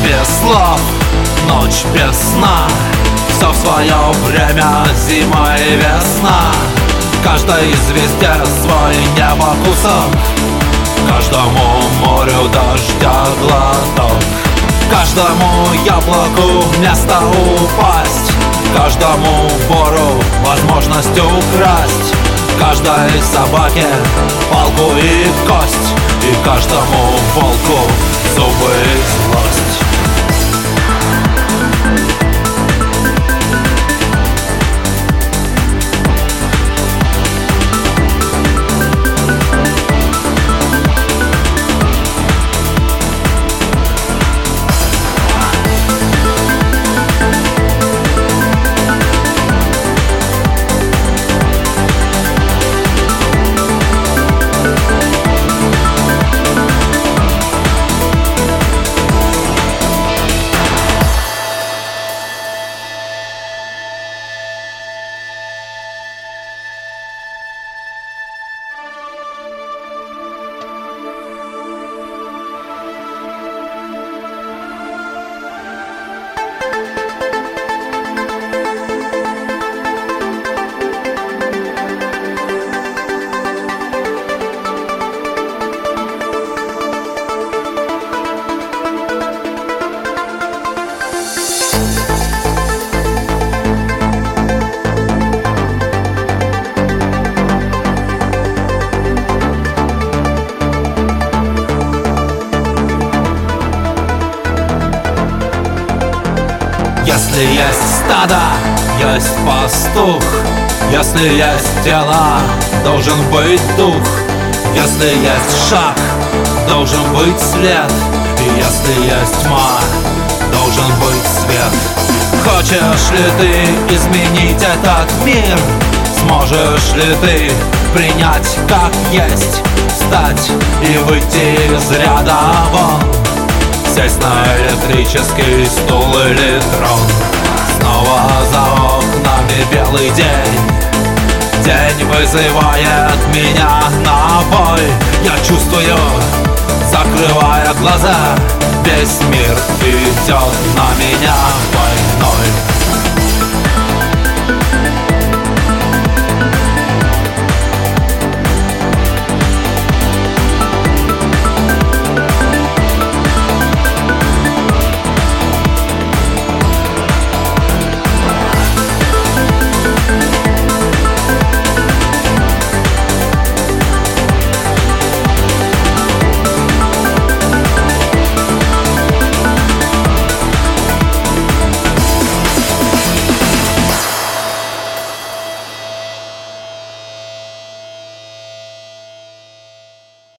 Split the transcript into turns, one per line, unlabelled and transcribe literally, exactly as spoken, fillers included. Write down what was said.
без слов, ночь без сна. Все в свое время, зима и весна. Каждой звезде свой небо-кусок, каждому морю дождя глоток, каждому яблоку место упасть, каждому вору возможность украсть, каждой собаке палку и кость, и каждому волку зубы и злость. Если есть стадо, есть пастух. Если есть тело, должен быть дух. Если есть шаг, должен быть след. И если есть тьма, должен быть свет. Хочешь ли ты изменить этот мир? Сможешь ли ты принять как есть? Встать и выйти из ряда вон, сесть на электрический стул или трон. Снова за окнами белый день. День вызывает меня на бой. Я чувствую, закрывая глаза, весь мир идет на меня в бой.